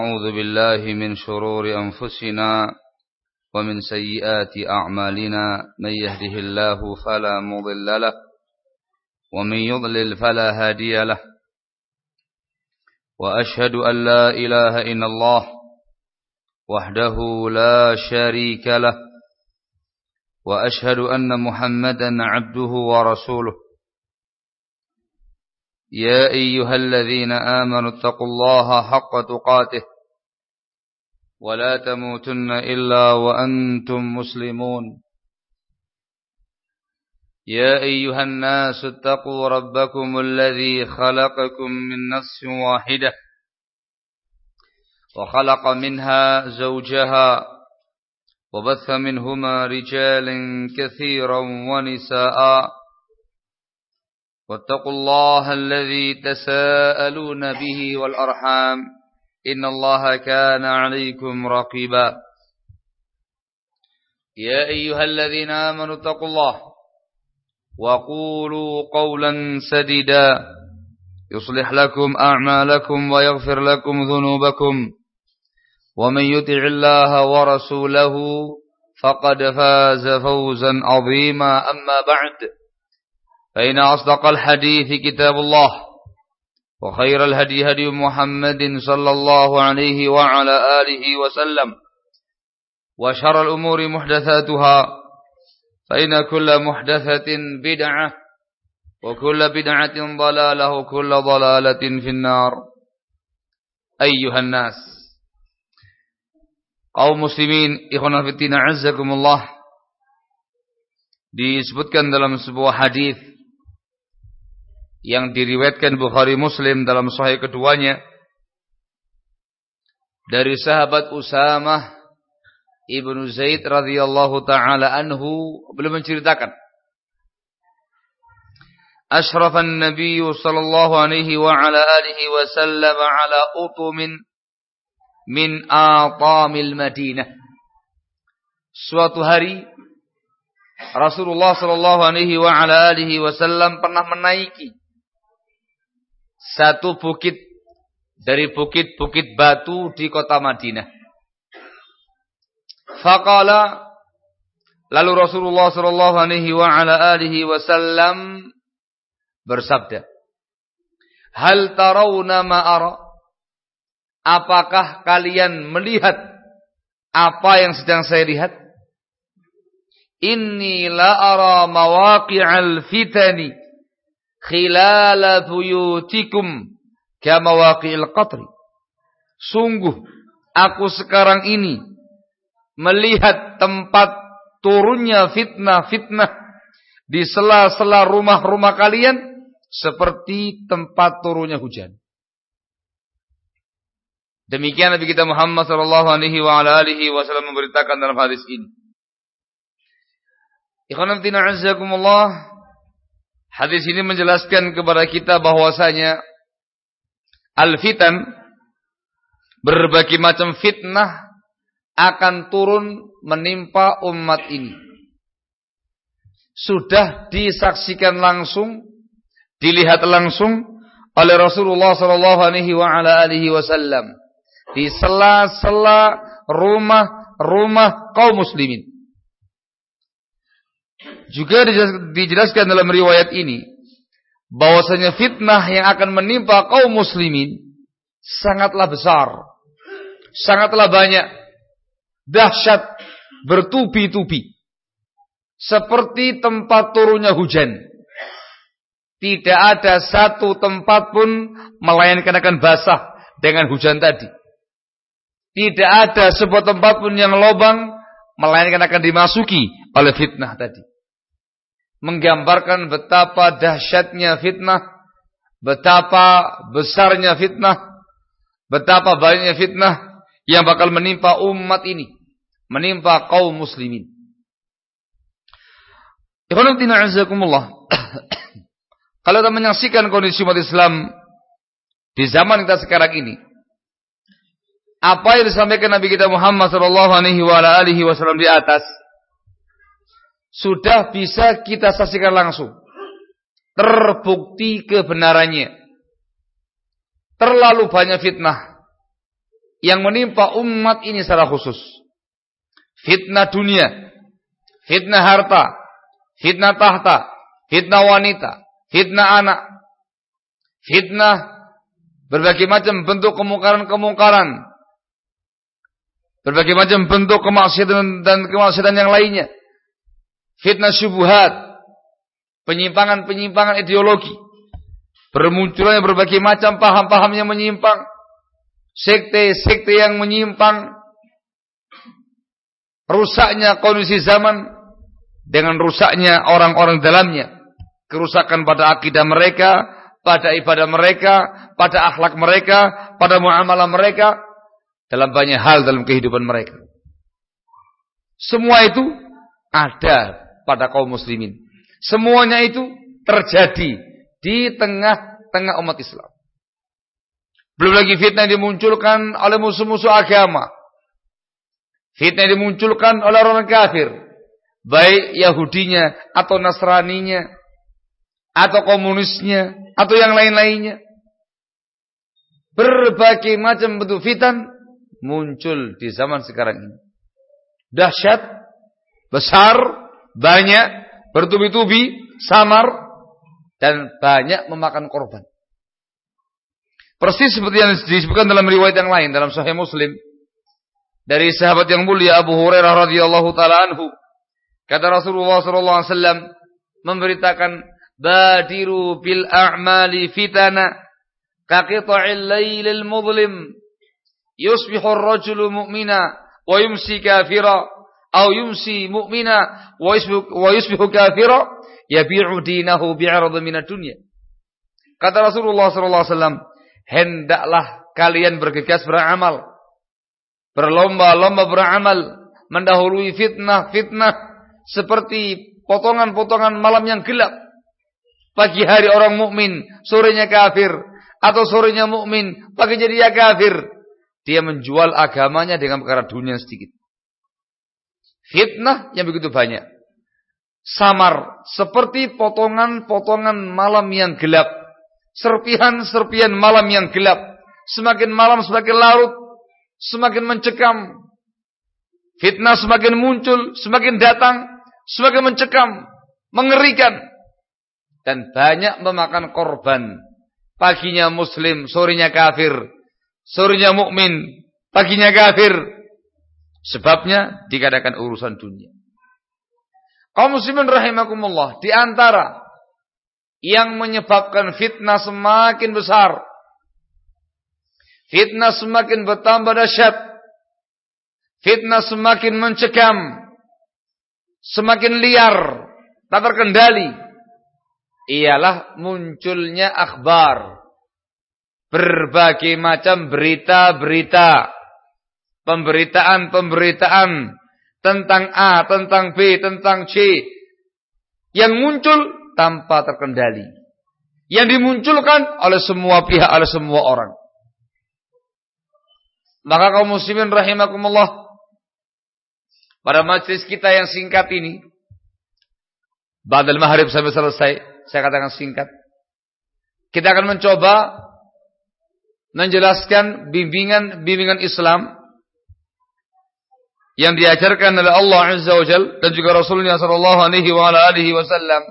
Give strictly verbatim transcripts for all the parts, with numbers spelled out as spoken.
أعوذ بالله من شرور أنفسنا ومن سيئات أعمالنا من يهده الله فلا مضل له ومن يضلل فلا هادي له وأشهد أن لا إله إلا الله وحده لا شريك له وأشهد أن محمدا عبده ورسوله يا أيها الذين آمنوا اتقوا الله حق تقاته ولا تموتن إلا وأنتم مسلمون يا أيها الناس اتقوا ربكم الذي خلقكم من نفس واحدة وخلق منها زوجها وبث منهما رجالا كثيرا ونساء واتقوا الله الذي تساءلون به والأرحام إن الله كان عليكم رقيبا يا أيها الذين آمنوا اتقوا الله وقولوا قولا سديدا يصلح لكم أعمالكم ويغفر لكم ذنوبكم ومن يطع الله ورسوله فقد فاز فوزا عظيما أما بعد فإن أصدق الحديث كتاب الله وخير الهدي هدي محمد صلى الله عليه وعلى آله وسلم وشر الأمور محدثاتها فإن كل محدثة بدعة وكل بدعة ضلالة وكل ضلالة في النار أيها الناس kaum muslimin ikhwan fillah azzakumullah, disebutkan dalam sebuah hadis yang diriwayatkan Bukhari Muslim dalam sahih keduanya dari sahabat Usamah ibnu Zaid radhiyallahu taala anhu, beliau menceritakan asyrafan nabiy sallallahu alaihi wa ala alihi wasallam ala utumin min atamil Madinah. Suatu hari Rasulullah sallallahu alaihi wa ala alihi wasallam pernah menaiki satu bukit dari bukit-bukit batu di kota Madinah. Faqala, lalu Rasulullah sallallahu alaihi wa ala alihi wasallam bersabda, "Hal tarawna ma ara?" Apakah kalian melihat apa yang sedang saya lihat? Inni la ara mawaqi'al fitani khilala buyutikum kama waqi'il qatri. Sungguh aku sekarang ini melihat tempat turunnya fitnah-fitnah di sela-sela rumah-rumah kalian seperti tempat turunnya hujan. Demikian Nabi kita Muhammad sallallahu alaihi wa ala alihi wasallam memberitakan dalam hadis ini. Ikhwan fillah azzakumullah, hadis ini menjelaskan kepada kita bahwasanya al-fitan, berbagai macam fitnah akan turun menimpa umat ini. Sudah disaksikan langsung, dilihat langsung oleh Rasulullah sallallahu alaihi wa ala alihi wasallam di sela-sela rumah-rumah kaum muslimin. Juga dijelaskan dalam riwayat ini bahwasanya fitnah yang akan menimpa kaum muslimin sangatlah besar, sangatlah banyak, dahsyat, bertubi-tubi, seperti tempat turunnya hujan. Tidak ada satu tempat pun melainkan akan basah dengan hujan tadi. Tidak ada sebuah tempat pun yang lobang melainkan akan dimasuki oleh fitnah tadi. Menggambarkan betapa dahsyatnya fitnah, betapa besarnya fitnah, betapa banyaknya fitnah yang bakal menimpa umat ini, menimpa kaum muslimin. Ikhwan fillah azakumullah. Kalau kita menyaksikan kondisi umat Islam di zaman kita sekarang ini, apa yang disampaikan Nabi kita Muhammad sallallahu alaihi wa alihi wasallam di atas sudah bisa kita saksikan langsung, terbukti kebenarannya. Terlalu banyak fitnah, yang menimpa umat ini secara khusus. Fitnah dunia, fitnah harta, fitnah tahta, fitnah wanita, fitnah anak, fitnah berbagai macam bentuk kemungkaran-kemungkaran, berbagai macam bentuk kemaksiatan dan kemaksiatan yang lainnya, fitnah syubhat, penyimpangan-penyimpangan ideologi, bermunculannya berbagai macam paham-paham yang menyimpang, sekte-sekte yang menyimpang, rusaknya kondisi zaman dengan rusaknya orang-orang dalamnya, kerusakan pada akidah mereka, pada ibadah mereka, pada akhlak mereka, pada muamalah mereka, dalam banyak hal dalam kehidupan mereka. Semua itu ada pada kaum muslimin. Semuanya itu terjadi di tengah-tengah umat Islam. Belum lagi fitnah yang dimunculkan oleh musuh-musuh agama. Fitnah yang dimunculkan oleh orang kafir, baik Yahudinya atau Nasraninya atau komunisnya atau yang lain-lainnya. Berbagai macam bentuk fitnah muncul di zaman sekarang ini. Dahsyat, besar, banyak, bertubi-tubi, samar, dan banyak memakan korban. Persis seperti yang disebutkan dalam riwayat yang lain dalam Sahih Muslim dari sahabat yang mulia Abu Hurairah radhiyallahu taala anhu, kata Rasulullah sallallahu alaihi wasallam memberitakan, badiru bil a'mali fitana kaqita'il lailil mudlim yusbihu ar-rajulu mu'mina wa yumsi kafira aw yumsi mu'mina wa yusbihu wa yusbihu kafira yabi'u dinahu bi'arad minad dunya. Kata Rasulullah sallallahu alaihi wasallam, hendaklah kalian bergegas beramal, berlomba-lomba beramal, mendahului fitnah-fitnah seperti potongan-potongan malam yang gelap. Pagi hari orang mukmin, sorenya kafir, atau sorenya mukmin, paginya dia kafir. Dia menjual agamanya dengan perkara dunia sedikit. Fitnah yang begitu banyak. Samar seperti potongan-potongan malam yang gelap, serpihan-serpihan malam yang gelap. Semakin malam semakin larut, semakin mencekam. Fitnah semakin muncul, semakin datang, semakin mencekam, mengerikan, dan banyak memakan korban. Paginya muslim, sorenya kafir, sorenya mukmin, paginya kafir. Sebabnya dikatakan urusan dunia. Kaum muslimin rahimakumullah, di antara yang menyebabkan fitnah semakin besar, fitnah semakin bertambah dahsyat, fitnah semakin mencekam, semakin liar, tak terkendali, ialah munculnya akhbar, berbagai macam berita-berita, pemberitaan-pemberitaan tentang A, tentang B, tentang C, yang muncul tanpa terkendali, yang dimunculkan oleh semua pihak, oleh semua orang. Maka kaum muslimin rahimakumullah, pada majelis kita yang singkat ini, ba'dal maghrib sampai selesai, saya katakan singkat, kita akan mencoba menjelaskan bimbingan-bimbingan Islam yang diajarkan oleh Allah Azza wa Jalla dan juga Rasulnya sallallahu alaihi wa ala alihi wasallam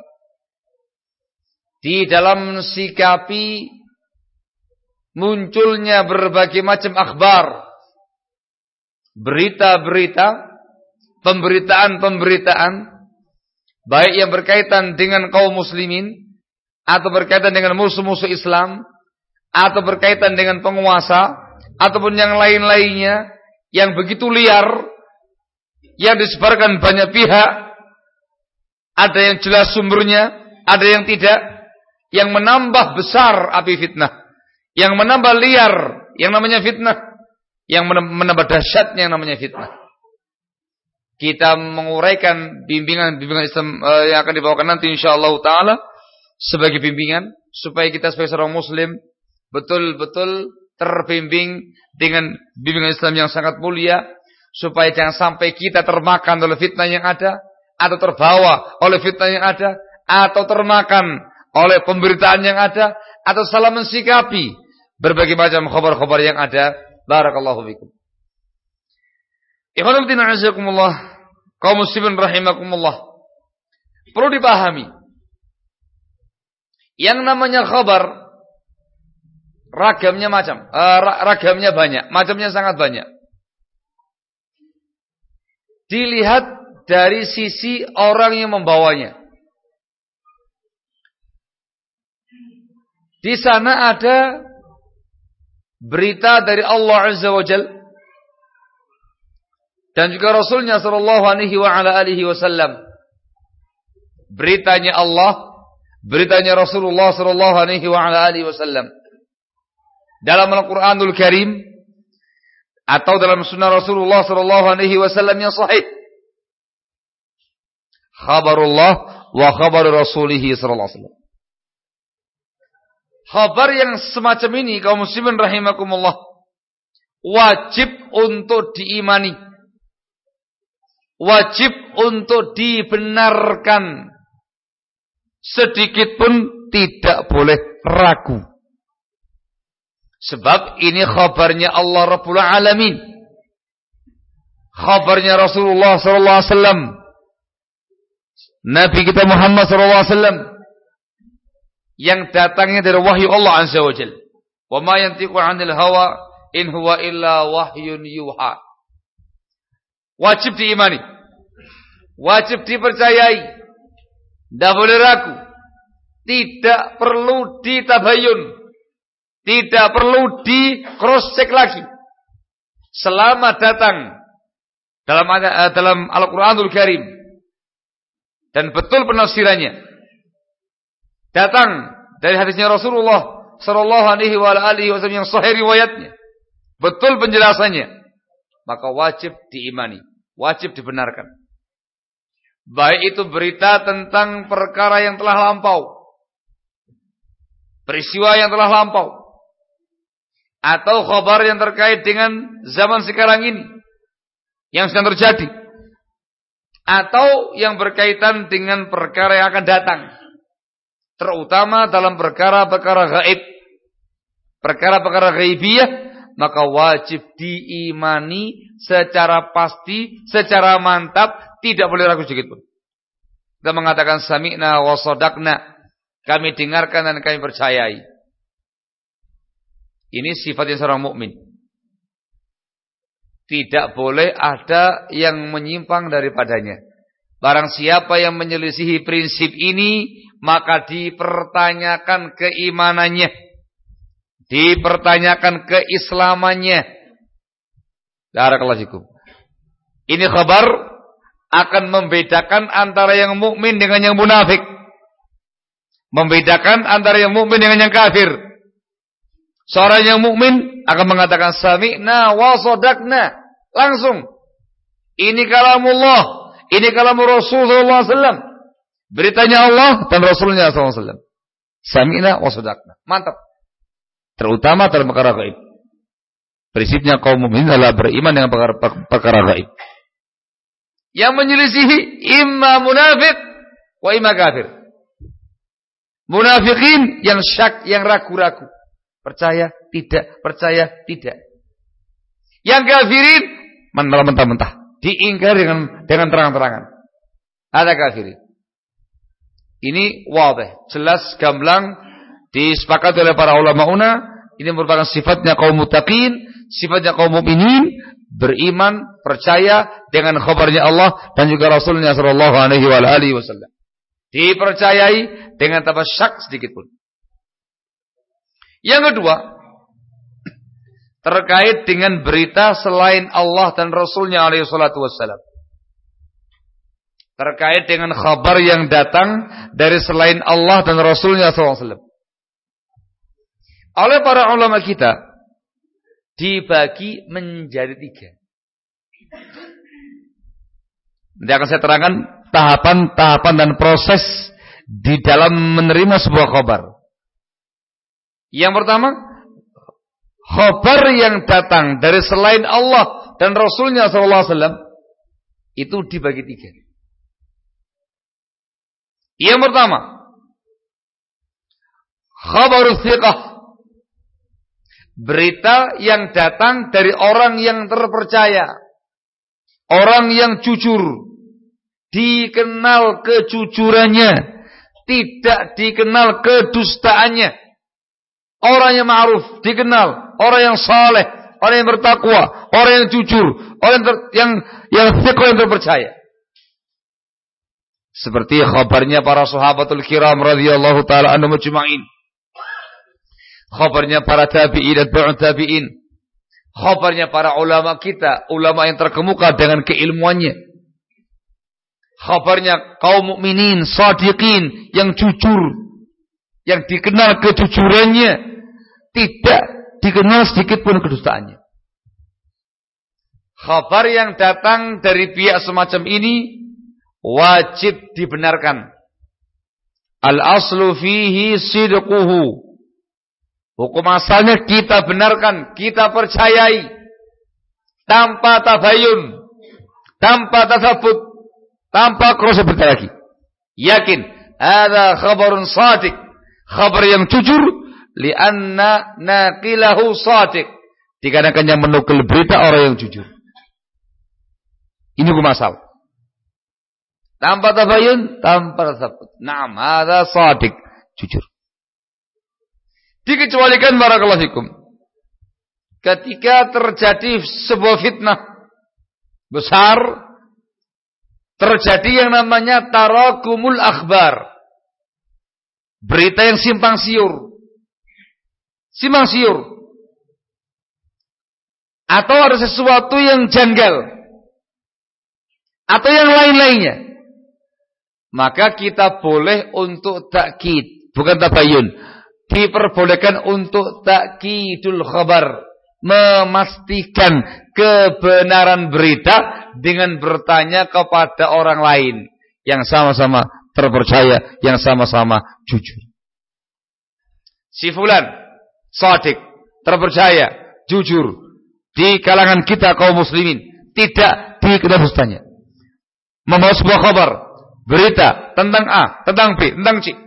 di dalam sikapi munculnya berbagai macam akhbar, berita-berita, pemberitaan-pemberitaan, baik yang berkaitan dengan kaum muslimin, atau berkaitan dengan musuh-musuh Islam, atau berkaitan dengan penguasa, ataupun yang lain-lainnya, yang begitu liar, yang disebarkan banyak pihak, ada yang jelas sumbernya, ada yang tidak, yang menambah besar api fitnah, yang menambah liar yang namanya fitnah, yang menambah dahsyatnya yang namanya fitnah. Kita menguraikan bimbingan-bimbingan Islam uh, yang akan dibawakan nanti insyaallah taala sebagai bimbingan supaya kita sebagai seorang muslim betul-betul terbimbing dengan bimbingan Islam yang sangat mulia, supaya jangan sampai kita termakan oleh fitnah yang ada, atau terbawa oleh fitnah yang ada, atau termakan oleh pemberitaan yang ada, atau salah mensikapi berbagai macam khabar-khabar yang ada Barakallahu fikum. Ikhwanul fillah azakumullah, kaum muslimin rahimakumullah. Perlu dipahami, yang namanya khabar ragamnya macam, uh, ragamnya banyak, macamnya sangat banyak. Dilihat dari sisi orang yang membawanya. Di sana ada berita dari Allah Azza wa Jalla dan juga Rasulnya sallallahu alaihi wa ala alihi wasallam. Beritanya Allah, beritanya Rasulullah sallallahu alaihi wa ala alihi wasallam. Dalam Al-Qur'anul Karim atau dalam sunnah Rasulullah sallallahu alaihi wasallam yang sahih. Khabarullah wa khabar Rasulih sallallahu alaihi wasallam. Khabar yang semacam ini kaum muslimin rahimakumullah wajib untuk diimani. Wajib untuk dibenarkan. Sedikit pun tidak boleh ragu. Sebab ini khabarnya Allah Rabbul Alamin. Khabarnya Rasulullah sallallahu alaihi wasallam. Nabi kita Muhammad sallallahu alaihi wasallam. Yang datangnya dari wahyu Allah Azza wa Jalla. Wa ma yantiqu 'anil hawa in huwa illa wahyun yuha. Wajib diimani. Wajib dipercayai. Tidak boleh ragu. Tidak perlu ditabayun. Tidak perlu di cross check lagi. Selama datang dalam dalam Al-Qur'anul Karim dan betul penafsirannya, datang dari hadisnya Rasulullah sallallahu alaihi wa alihi wasallam yang sahih riwayatnya, betul penjelasannya, maka wajib diimani, wajib dibenarkan. Baik itu berita tentang perkara yang telah lampau, peristiwa yang telah lampau, atau khabar yang terkait dengan zaman sekarang ini yang sedang terjadi, atau yang berkaitan dengan perkara yang akan datang. Terutama dalam perkara-perkara gaib, perkara-perkara gaibiyah, maka wajib diimani secara pasti, secara mantap, tidak boleh ragu sedikit pun. Kita mengatakan sami'na wa shadaqna, kami dengarkan dan kami percayai. Ini sifatnya seorang mukmin. Tidak boleh ada yang menyimpang daripadanya. Barang siapa yang menyelisihi prinsip ini, maka dipertanyakan keimanannya, dipertanyakan keislamannya. Barakallahu fikum. Ini khabar akan membedakan antara yang mukmin dengan yang munafik, membedakan antara yang mukmin dengan yang kafir. Seorang yang mukmin akan mengatakan sami'na wa shadaqna, langsung. Ini kalamullah. Ini kalamur Rasul sallallahu alaihi wasallam. Beritanya Allah dan Rasulnya sallallahu alaihi wasallam. Sami'na wa shadaqna. Mantap. Terutama dalam perkara gaib. Prinsipnya kaum mukminin adalah beriman dengan perkara, perkara gaib. Yang menyelisihi imma munafik wa imma kafir. Munafikin yang syak, yang ragu-ragu. Percaya, tidak, percaya, tidak. Yang kafirin mentah-mentah. Diingkar dengan dengan terang-terangan. Ada kafirin. Ini wadih, jelas, gamblang, disepakati oleh para ulama una. Ini merupakan sifatnya kaum muttaqin, sifatnya kaum mukminin, beriman, percaya dengan khabarnya Allah dan juga Rasulnya sallallahu alaihi wasallam. Dipercayai dengan tanpa syak sedikit pun. Yang kedua, terkait dengan berita selain Allah dan Rasulnya alaihi salatu wassalam. Terkait dengan khabar yang datang dari selain Allah dan Rasulnya sallallahu alaihi wasallam. Oleh para ulama kita dibagi menjadi tiga. Nanti akan saya terangkan tahapan-tahapan dan proses di dalam menerima sebuah khabar. Yang pertama, khabar yang datang dari selain Allah dan Rasulnya sallallahu alaihi wasallam itu dibagi tiga. Yang pertama, khabarus thiqah, Berita yang datang dari orang yang terpercaya, orang yang jujur, dikenal kejujurannya, tidak dikenal kedustaannya. Orang yang ma'ruf dikenal, orang yang saleh, orang yang bertakwa, orang yang jujur, orang yang ter, yang yang thiqah, yang terpercaya. Seperti khabarnya para sahabatul kiram radhiyallahu taala anhum ajma'in. Khabarnya para tabi'in dan tabi'ut tabi'in. Khabarnya para ulama kita, ulama yang terkemuka dengan keilmuannya. Khabarnya kaum mukminin shadiqin yang jujur, yang dikenal kejujurannya, tidak dikenal sedikit pun kedustaannya. Khabar yang datang dari pihak semacam ini wajib dibenarkan. Al-aslu fihi sidquhu. Hukum asalnya kita benarkan, kita percayai, tanpa tabayun, tanpa tasabut, tanpa cross berita lagi. Yakin, ada khabarun shadiq, khabar yang jujur, lianna naqilahu shadiq, dikarenakan yang menukil berita orang yang jujur. Ini hukum asal. Tanpa tabayun, tanpa tasabut. Naam, ada shadiq, jujur. Dikecualikan barakallahu fikum ketika terjadi sebuah fitnah besar, terjadi yang namanya tarakumul akhbar, berita yang simpang siur, simpang siur, atau ada sesuatu yang janggal, atau yang lain-lainnya, maka kita boleh untuk takkid, bukan tabayun. Diperbolehkan untuk takkidul khabar, memastikan kebenaran berita dengan bertanya kepada orang lain yang sama-sama terpercaya, yang sama-sama jujur. Si fulan shadiq, terpercaya, jujur di kalangan kita kaum muslimin, tidak dikenal dustanya. Membawa sebuah kabar, berita tentang A, tentang B, tentang C.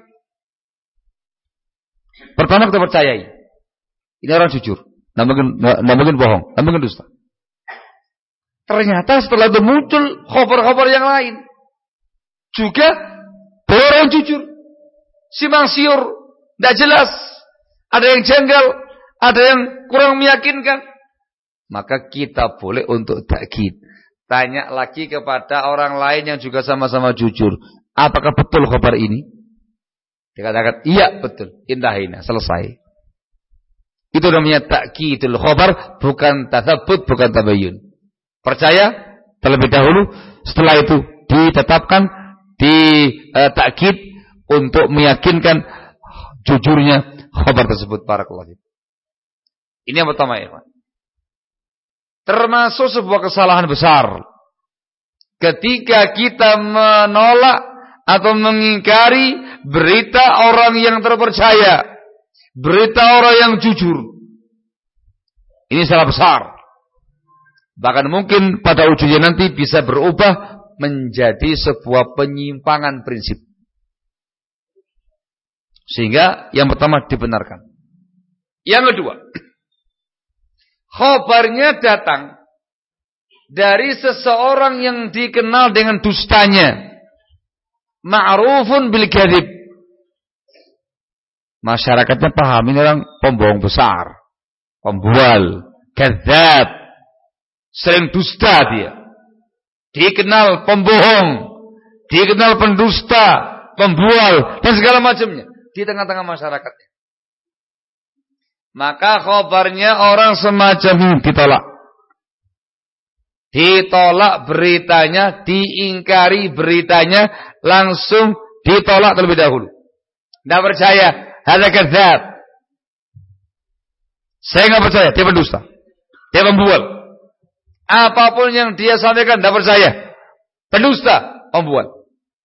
Pertama kita percayai, ini orang jujur, tidak mungkin, tidak mungkin bohong, tidak mungkin dusta. Ternyata setelah itu muncul khabar-khabar yang lain, juga orang jujur, simpang siur, tidak jelas, ada yang janggal, ada yang kurang meyakinkan. Maka kita boleh untuk takkid, tanya lagi kepada orang lain yang juga sama-sama jujur, apakah betul khabar ini? Dikatakan, iya betul, intahina, selesai. Itu namanya takkidul khabar, bukan tasabut, bukan tabayun. Percaya terlebih dahulu, setelah itu ditetapkan, di uh, takkid untuk meyakinkan jujurnya khabar tersebut. Barakallahu fiik. Ini yang pertama ya, Pak. Termasuk sebuah kesalahan besar ketika kita menolak atau mengingkari berita orang yang terpercaya, berita orang yang jujur. Ini salah besar. Bahkan mungkin pada ujungnya nanti bisa berubah menjadi sebuah penyimpangan prinsip. Sehingga yang pertama dibenarkan. Yang kedua, khabarnya datang dari seseorang yang dikenal dengan dustanya, ma'rufun bil kadzib. Masyarakatnya paham ini orang pembohong besar, pembual, kadzab, sering dusta dia. Dikenal pembohong, dikenal pendusta, pembual dan segala macamnya di tengah-tengah masyarakatnya. Maka khabarnya orang semacam ini ditolak. Ditolak beritanya, diingkari beritanya, langsung ditolak terlebih dahulu. Tidak percaya, hadza kadzab. Saya tidak percaya, dia pendusta, dia pembual. Apapun yang dia sampaikan tidak percaya, pendusta, pembual.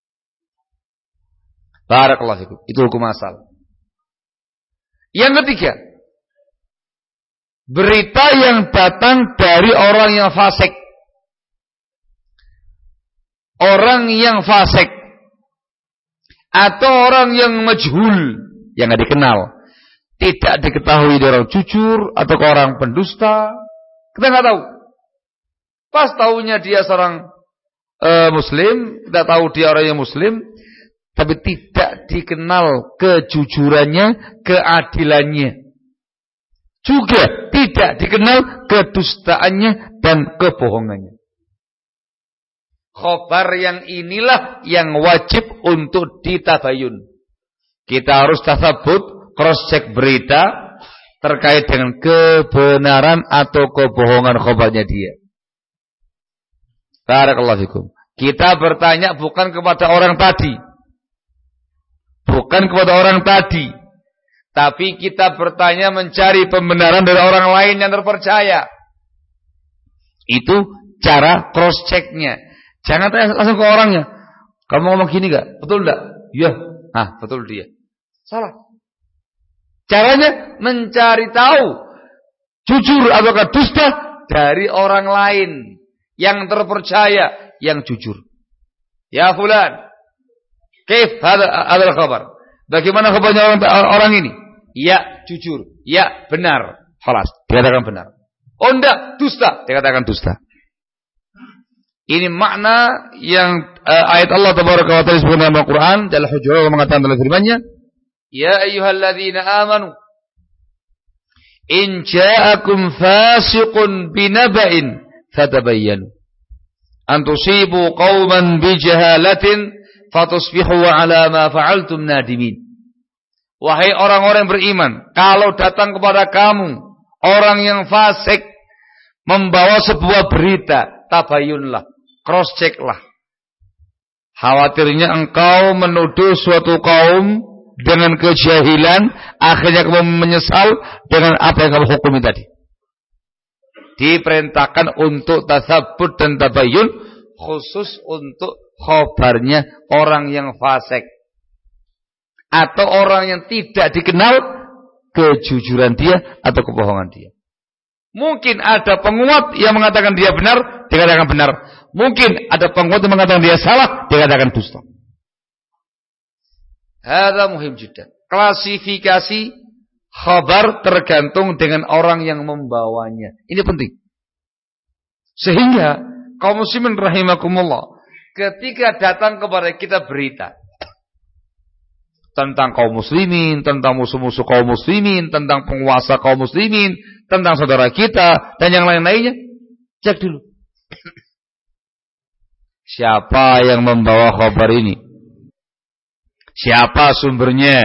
Barakallahu fikum. Itu hukum asal. Yang ketiga, berita yang datang dari orang yang fasik. Orang yang fasik atau orang yang majhul, yang tidak dikenal, tidak diketahui dia orang jujur atau orang pendusta. Kita nggak tahu. Pas tahunya dia seorang uh, muslim, kita tahu dia orang yang muslim, tapi tidak dikenal kejujurannya, keadilannya. Juga tidak dikenal kedustaannya dan kebohongannya. Khobar yang inilah yang wajib untuk ditabayun. Kita harus tasabut, cross check berita terkait dengan kebenaran atau kebohongan khobarnya dia. Barakallahu fikum. Kita bertanya bukan kepada orang tadi. Bukan kepada orang tadi. Tapi kita bertanya mencari pembenaran dari orang lain yang terpercaya. Itu cara cross checknya. Jangan tanya langsung ke orangnya. Kamu ngomong gini gak? Betul gak? Iya. Ah, betul dia. Salah. Caranya mencari tahu jujur ataukah dusta dari orang lain yang terpercaya, yang jujur. Ya fulan, kaif hada adalah kabar? Bagaimana kabarnya orang, orang ini? Ya jujur, ya benar. Khalas, dikatakan benar. Oh enggak, dusta, dikatakan dusta. Ini makna yang uh, ayat Allah Tabaraka wa Ta'ala disebutkan dalam Al-Quran dalam Hujurat Allah mengatakan dalam firman-Nya, ya ayyuhalladzina amanu in ja'akum fasiqun binaba'in fatabayyanu an tusibu qauman bijahalatin fatusbihu ala ma fa'altum nadimin. Wahai orang-orang beriman, kalau datang kepada kamu orang yang fasik membawa sebuah berita, tabayunlah, cross check lah. Khawatirnya engkau menuduh suatu kaum dengan kejahilan, akhirnya kamu menyesal dengan apa yang kamu hukumi tadi. Diperintahkan untuk tasabbut dan tabayyun, khusus untuk khobarnya orang yang fasik atau orang yang tidak dikenal kejujuran dia atau kebohongan dia. Mungkin ada penguat yang mengatakan dia benar, dikatakan benar. Mungkin ada penguat yang mengatakan dia salah, dikatakan dusta. Hadza muhim jiddan. Klasifikasi khabar tergantung dengan orang yang membawanya. Ini penting. Sehingga kaum muslimin rahimakumullah, ketika datang kepada kita berita tentang kaum muslimin, tentang musuh-musuh kaum muslimin, tentang penguasa kaum muslimin, tentang saudara kita dan yang lain-lainnya, cek dulu. Siapa yang membawa khabar ini? Siapa sumbernya?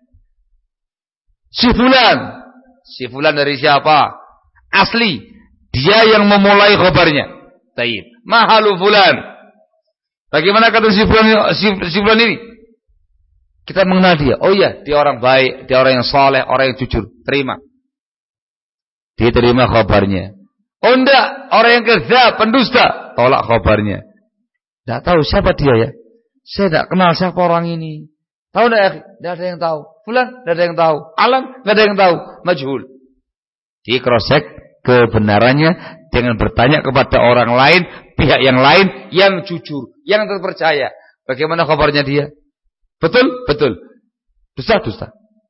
Si fulan. Si fulan dari siapa? Asli. Dia yang memulai khabarnya. Taib. Mahalu fulan. Bagaimana kata si fulan, si, si fulan ini? Kita mengenal dia. Oh iya, dia orang baik, dia orang yang saleh, orang yang jujur. Terima. Diterima khabarnya. Oh enggak, orang yang kadzab, pendusta. Tolak khabarnya. Tidak tahu siapa dia ya. Saya tidak kenal siapa orang ini. Tahu tidak ya? Tidak ada yang tahu. Fulan, tidak ada yang tahu. Alam, tidak ada yang tahu. Majhul. Di cross check kebenarannya dengan bertanya kepada orang lain, pihak yang lain yang jujur, yang terpercaya. Bagaimana kabarnya dia? Betul? Betul. Dusta? Dusta.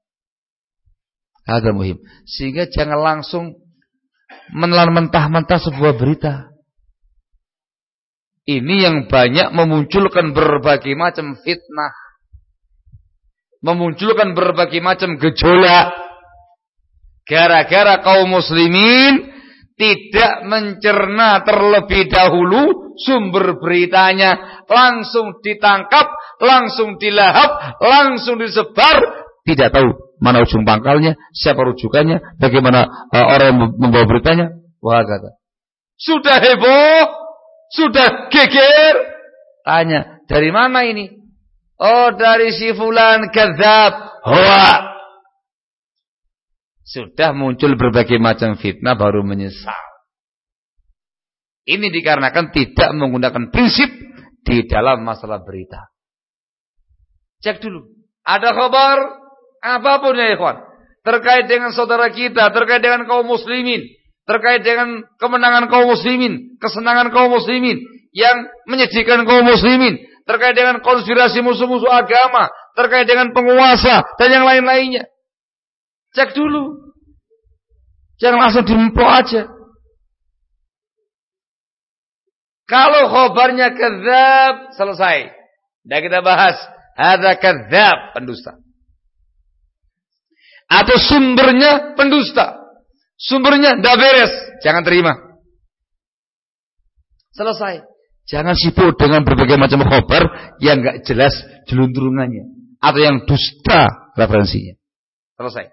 Ada muhim. Sehingga jangan langsung menelan mentah-mentah sebuah berita. Ini yang banyak memunculkan berbagai macam fitnah. Memunculkan berbagai macam gejolak. Gara-gara kaum muslimin tidak mencerna terlebih dahulu sumber beritanya, langsung ditangkap, langsung dilahap, langsung disebar, tidak tahu mana ujung pangkalnya, siapa rujukannya, bagaimana uh, orang yang membawa beritanya. Wah kata, sudah heboh, sudah geger. Tanya, dari mana ini? Oh, dari si fulan kadzab. Hoa. Sudah muncul berbagai macam fitnah baru menyesal. Ini dikarenakan tidak menggunakan prinsip di dalam masalah berita. Cek dulu. Ada kabar apapun ya ikhwan, terkait dengan saudara kita, terkait dengan kaum muslimin, terkait dengan kemenangan kaum muslimin, kesenangan kaum muslimin, yang menyedihkan kaum muslimin, terkait dengan konspirasi musuh-musuh agama, terkait dengan penguasa dan yang lain-lainnya. Cek dulu. Jangan langsung dimplok aja. Kalau khabarnya kadzab, selesai. Dah kita bahas. Hadza kadzab, pendusta. Atau sumbernya pendusta. Sumbernya tidak beres, jangan terima. Selesai. Jangan sibuk dengan berbagai macam khabar yang enggak jelas jelunturungannya atau yang dusta referensinya. Selesai.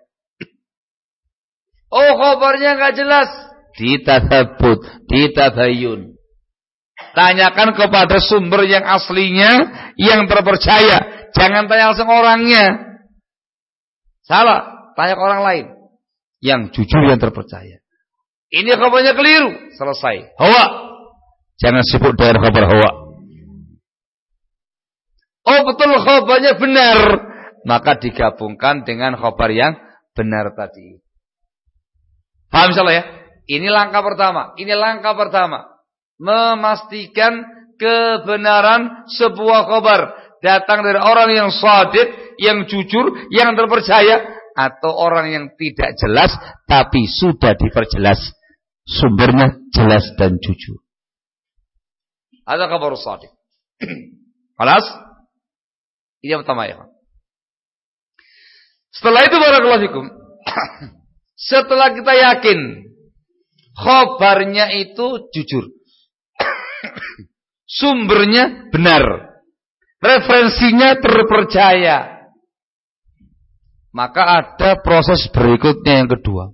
Oh, khabarnya enggak jelas. Ditathabut, ditabayun. Tanyakan kepada sumber yang aslinya, yang terpercaya. Jangan tanya langsung orangnya. Salah, tanya ke orang lain yang jujur, yang terpercaya. Ini kabarnya keliru, selesai. Hawa. Jangan sibuk dengan kabar hawa. Oh, betul kabarnya benar, maka digabungkan dengan kabar yang benar tadi. Paham insyaallah ya? Ini langkah pertama. Ini langkah pertama. Memastikan kebenaran sebuah kabar datang dari orang yang shadiq, yang jujur, yang terpercaya, atau orang yang tidak jelas tapi sudah diperjelas sumbernya jelas dan jujur. Ada kabar shadiq. Kelas? Ini yang pertama ya. Setelah itu barakallahu fikum. Setelah kita yakin khabarnya itu jujur, sumbernya benar, referensinya terpercaya, maka ada proses berikutnya yang kedua,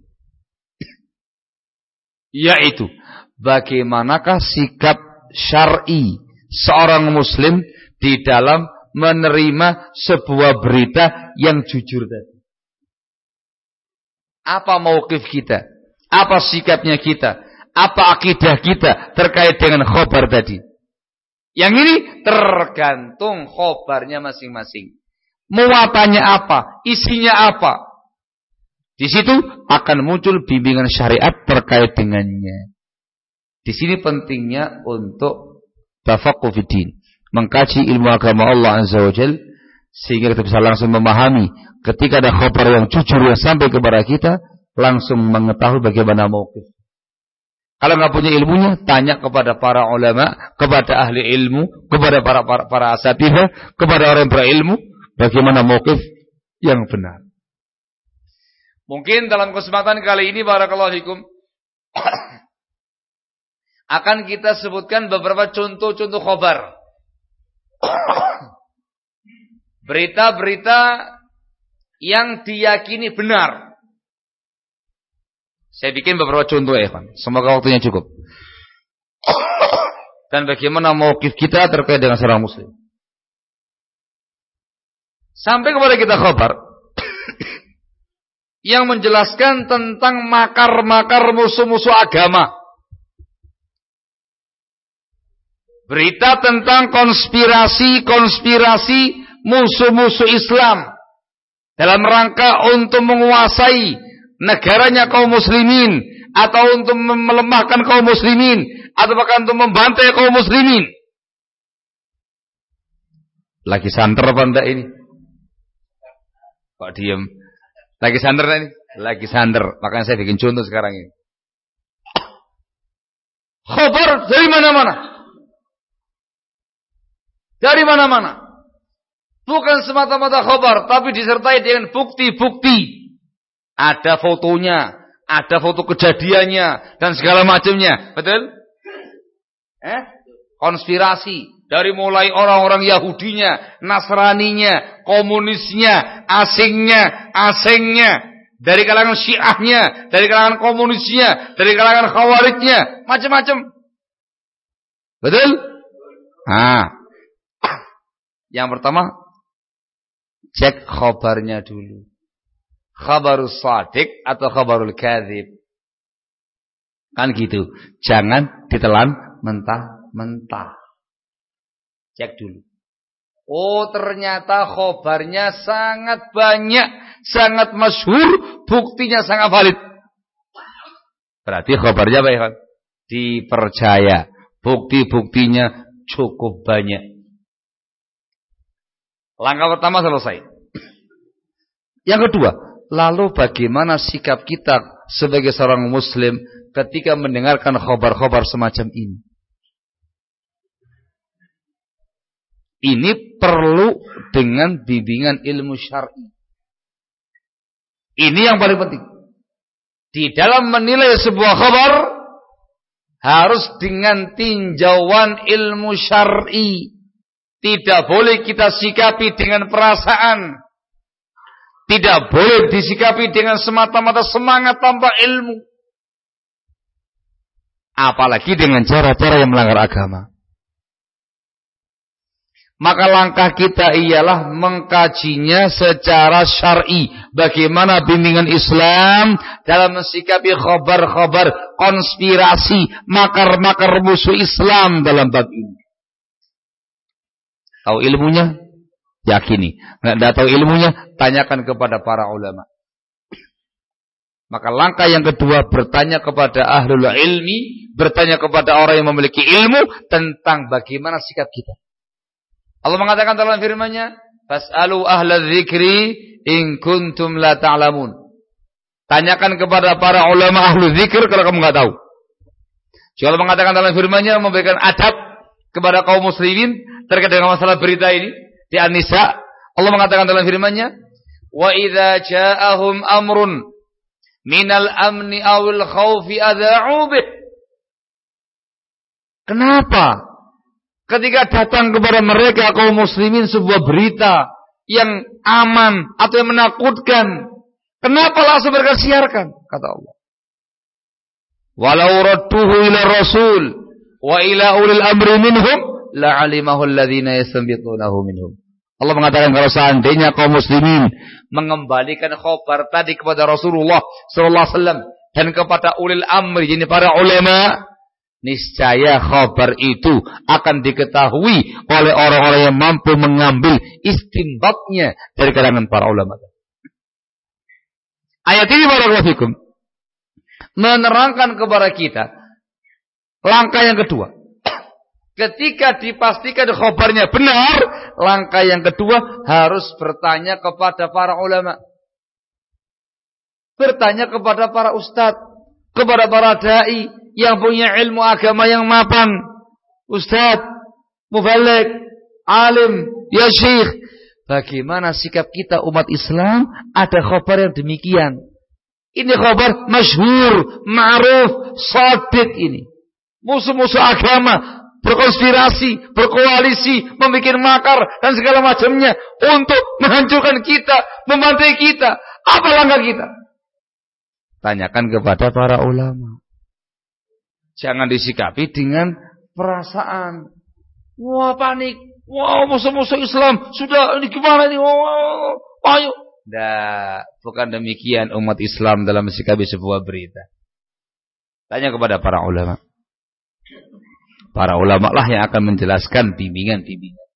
yaitu bagaimanakah sikap syar'i seorang muslim di dalam menerima sebuah berita yang jujur tadi. Apa mauqif kita? Apa sikapnya kita? Apa akidah kita terkait dengan khabar tadi? Yang ini tergantung khabarnya masing-masing. Muatannya apa? Isinya apa? Di situ akan muncul bimbingan syariat terkait dengannya. Di sini pentingnya untuk tafaqquh fiddin, mengkaji ilmu agama Allah Azza wa Jalla, sehingga kita bisa langsung memahami ketika ada khabar yang jujur yang sampai kepada kita, langsung mengetahui bagaimana mauqif. Kalau nggak punya ilmunya, tanya kepada para ulama, kepada ahli ilmu, kepada para para, para asatidz, kepada orang yang berilmu, bagaimana mauqif yang benar. Mungkin dalam kesempatan kali ini barakallahu fikum akan kita sebutkan beberapa contoh-contoh khabar. Berita-berita yang diyakini benar. Saya bikin beberapa contoh ya, Pak. Semoga waktunya cukup. Dan bagaimana mauqif kita terkait dengan seorang muslim. Sampai kepada kita khabar yang menjelaskan tentang makar-makar musuh-musuh agama. Berita tentang konspirasi-konspirasi musuh-musuh Islam dalam rangka untuk menguasai negaranya kaum muslimin, atau untuk melemahkan kaum muslimin, atau bahkan untuk membantai kaum muslimin. Lagi santer apa enggak ini? Kok diem? Lagi santer ini? Lagi santer. Makanya saya bikin contoh sekarang ini. Khabar dari mana-mana. Dari mana-mana. Bukan semata-mata khabar, tapi disertai dengan bukti-bukti. Ada fotonya, ada foto kejadiannya, dan segala macamnya. Betul? Eh? Konspirasi. Dari mulai orang-orang Yahudinya, Nasraninya, komunisnya, asingnya, asingnya. Dari kalangan Syiahnya, dari kalangan komunisnya, dari kalangan Khawarijnya, macam-macam. Betul? Nah, yang pertama, cek khabarnya dulu. Khabarus shadiq atau khabarul kadzib. Kan gitu. Jangan ditelan mentah-mentah. Cek dulu. Oh, ternyata khabarnya sangat banyak, sangat masyhur, buktinya sangat valid. Berarti khabarnya baik, kan? Dipercaya. Bukti-buktinya cukup banyak. Langkah pertama selesai. Yang kedua, Lalu bagaimana sikap kita sebagai seorang muslim ketika mendengarkan khabar-khabar semacam ini? Ini perlu dengan bimbingan ilmu syar'i. Ini yang paling penting. Di dalam menilai sebuah khabar harus dengan tinjauan ilmu syar'i. Tidak boleh kita sikapi dengan perasaan. Tidak boleh disikapi dengan semata-mata semangat tanpa ilmu. Apalagi dengan cara-cara yang melanggar agama. Maka langkah kita ialah mengkajinya secara syar'i. Bagaimana bimbingan Islam dalam mensikapi khabar-khabar konspirasi, makar-makar musuh Islam dalam bab ini. Tahu ilmunya? Yakini. Nggak tahu ilmunya? Tanyakan kepada para ulama. Maka langkah yang kedua, bertanya kepada ahlul ilmi, bertanya kepada orang yang memiliki ilmu tentang bagaimana sikap kita. Allah mengatakan dalam firman-Nya, "Fas'alu ahla dzikri in kuntum la ta'lamun." Tanyakan kepada para ulama ahlu dzikir kalau kamu enggak tahu. Allah mengatakan dalam firman-Nya, memberikan adab kepada kaum muslimin terkait dengan masalah berita ini di An-Nisa. Allah mengatakan dalam firman-Nya, "Wa idza ja'ahum amrun minal amni awil khaufi adha'u bih." Kenapa? Ketika datang kepada mereka kaum muslimin sebuah berita yang aman atau yang menakutkan, kenapa langsung mereka siarkan? Kata Allah, "Walau radduhu ila rasul wa ila ulil amri minhum la'alimahu alladhina yastanbitunahu minhum." Allah mengatakan kalau seandainya kaum muslimin mengembalikan khabar tadi kepada Rasulullah sallallahu alaihi wasallam dan kepada ulil amri, jadi para ulama, niscaya khabar itu akan diketahui oleh orang-orang yang mampu mengambil istinbatnya dari kalangan para ulama. Ayat ini barakallahu fikum menerangkan kepada kita langkah yang kedua. Ketika dipastikan khabarnya benar, langkah yang kedua harus bertanya kepada para ulama. Bertanya kepada para ustadz, kepada para dai yang punya ilmu agama yang mapan. Ustadz, mubaligh, alim, ya syekh, bagaimana sikap kita umat Islam ada khabar yang demikian? Ini khabar masyhur, ma'ruf, shadiq ini. Musuh-musuh agama berkonspirasi, berkoalisi, membuat makar dan segala macamnya untuk menghancurkan kita, membantai kita. Apa langkah kita? Tanyakan kepada para ulama. Jangan disikapi dengan perasaan. Wah, panik. Wah, musuh-musuh Islam. Sudah, ini gimana ini? Wah, ayo. Nah, bukan demikian umat Islam dalam mensikapi sebuah berita. Tanya kepada para ulama. Para ulama lah yang akan menjelaskan bimbingan-bimbingan.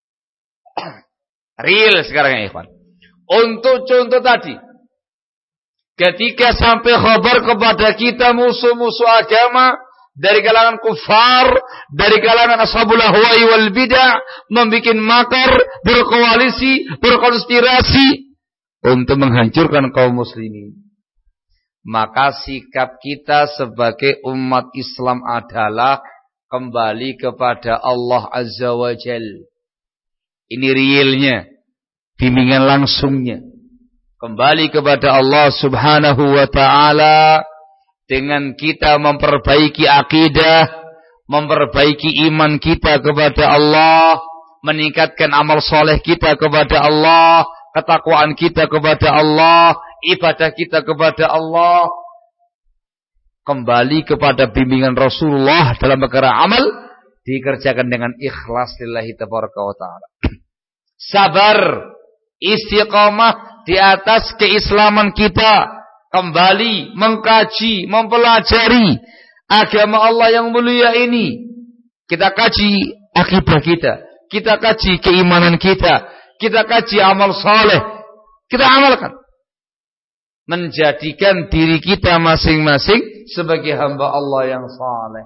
Real sekarang ya ikhwan. Untuk contoh tadi, ketika sampai khabar kepada kita musuh-musuh agama dari kalangan kufar, dari kalangan ashabul ahwa'i wal bid'ah, membikin makar, berkoalisi, berkonspirasi untuk menghancurkan kaum muslimin, maka sikap kita sebagai umat Islam adalah kembali kepada Allah Azza wa Jal. Ini realnya, bimbingan langsungnya. Kembali kepada Allah Subhanahu wa ta'ala dengan kita memperbaiki akidah, memperbaiki iman kita kepada Allah, meningkatkan amal soleh kita kepada Allah, ketakwaan kita kepada Allah, ibadah kita kepada Allah. Kembali kepada bimbingan Rasulullah dalam perkara amal, dikerjakan dengan ikhlas lillahi tabaraka wa ta'ala. Sabar, istiqamah di atas keislaman kita, kembali mengkaji, mempelajari agama Allah yang mulia ini. Kita kaji akidah kita, kita kaji keimanan kita, kita kaji amal saleh, kita amalkan. Menjadikan diri kita masing-masing sebagai hamba Allah yang saleh.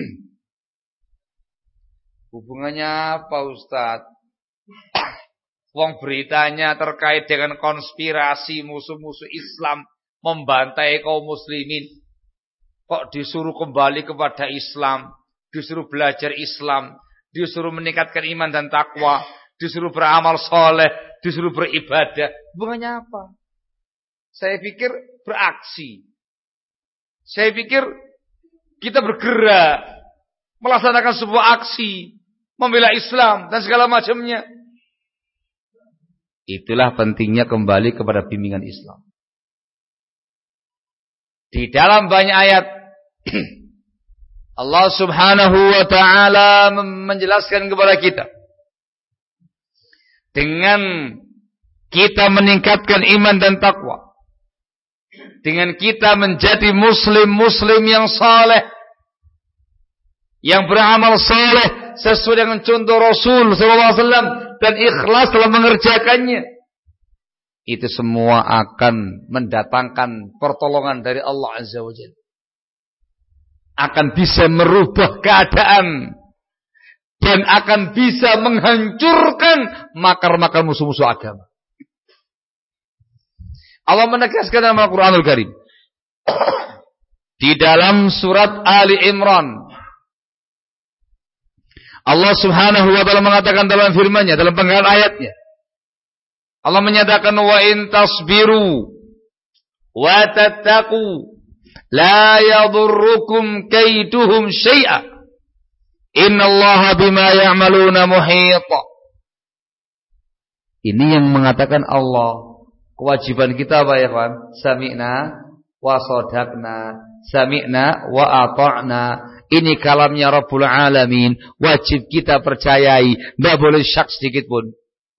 Hubungannya apa Ustaz? Wong beritanya terkait dengan konspirasi musuh-musuh Islam membantai kaum muslimin. Kok disuruh kembali kepada Islam, disuruh belajar Islam, disuruh meningkatkan iman dan takwa, disuruh beramal soleh, disuruh beribadah. Hubungannya apa? Saya pikir beraksi. Saya pikir kita bergerak, melaksanakan sebuah aksi, membela Islam dan segala macamnya. Itulah pentingnya kembali kepada bimbingan Islam. Di dalam banyak ayat Allah Subhanahu wa ta'ala menjelaskan kepada kita, dengan kita meningkatkan iman dan takwa, dengan kita menjadi muslim-muslim yang saleh, yang beramal saleh sesuai dengan contoh Rasul sallallahu alaihi wasallam dan ikhlas dalam mengerjakannya, itu semua akan mendatangkan pertolongan dari Allah Azza wa Jalla. Akan bisa merubah keadaan dan akan bisa menghancurkan makar-makar musuh-musuh agama. Allah menegaskan dalam Al-Qur'anul Karim di dalam surat Ali Imran, Allah Subhanahu wa ta'ala mengatakan dalam firman-Nya, dalam penggalan ayatnya, Allah menyatakan wa in tasbiru wa tattaqu la yadurrukum kaiduhum syai'a innallaha bima ya'maluna muhit. Ini yang mengatakan Allah. Kewajiban kita apa ya, Pak? Sami'na wa sadaqna, sami'na wa ata'na. Ini kalamnya Rabbul Alamin, wajib kita percayai, tidak boleh syak sedikit pun.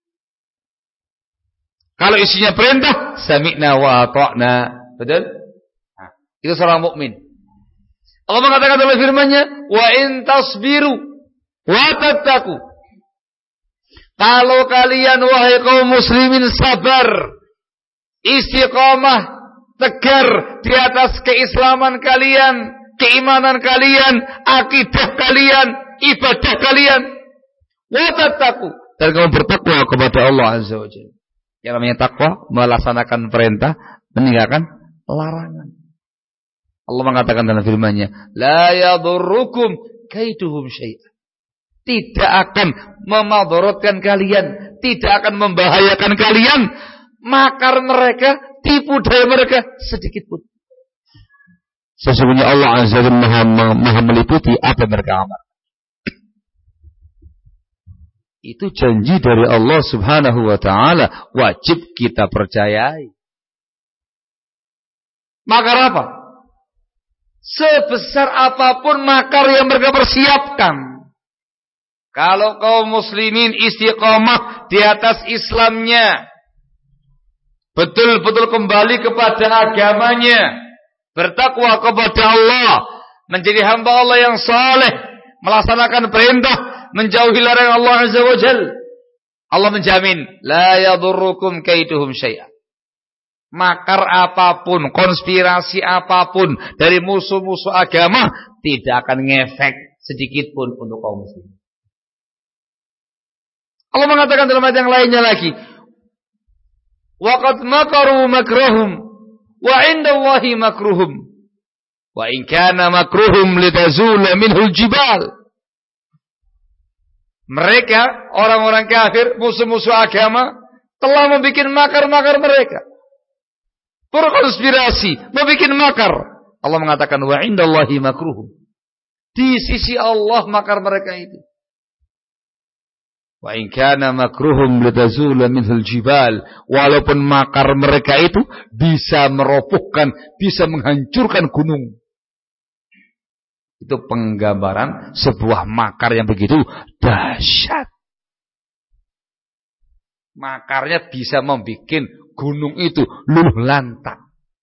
Kalau isinya perintah, sami'na wa ata'na, betul? Nah, itu seorang mukmin. Allah mengatakan dalam firman-Nya, wa in tasbiru wa tattaqu. Kalau kalian wahai kaum muslimin sabar, istiqamah, tegar di atas keislaman kalian, keimanan kalian, akidah kalian, ibadah kalian, wa tattaqu, dan kamu bertakwa kepada Allah Azza wa Jalla. Yang namanya takwa, melaksanakan perintah, meninggalkan larangan. Allah mengatakan dalam firman-Nya, la yadurrukum kaiduhum syai'a. Tidak akan memadaratkan kalian, tidak akan membahayakan kalian makar mereka, tipu daya mereka sedikit pun. Sesungguhnya Allah Azza wa Jalla maha, maha meliputi apa yang mereka amal. Itu janji dari Allah Subhanahu wa ta'ala, wajib kita percayai. Makar apa? Sebesar apapun makar yang mereka persiapkan, kalau kaum muslimin istiqamah di atas Islamnya, betul-betul kembali kepada agamanya, bertakwa kepada Allah, menjadi hamba Allah yang saleh, melaksanakan perintah, menjauhi larangan Allah Azza wa Jalla, Allah menjamin la yadurrukum kaiduhum syai'a. Makar apapun, konspirasi apapun dari musuh-musuh agama tidak akan ngefek sedikit pun untuk kaum muslim. Allah mengatakan dalam ayat yang lainnya lagi, wa qad makaru makrahum wa 'indallahi makruhum wa in kana makruhum litazula minhul jibal. Mereka, orang-orang kafir, musuh-musuh agama, telah membuat makar-makar mereka, berkonspirasi, membuat makar. Allah mengatakan wa 'indallahi makruhum. Di sisi Allah makar mereka itu. Wa in kana makruhum litazula minhul jibal. Walaupun makar mereka itu bisa merobohkan, bisa menghancurkan gunung. Itu penggambaran sebuah makar yang begitu dahsyat. Makarnya bisa membuat gunung itu luluh lantak.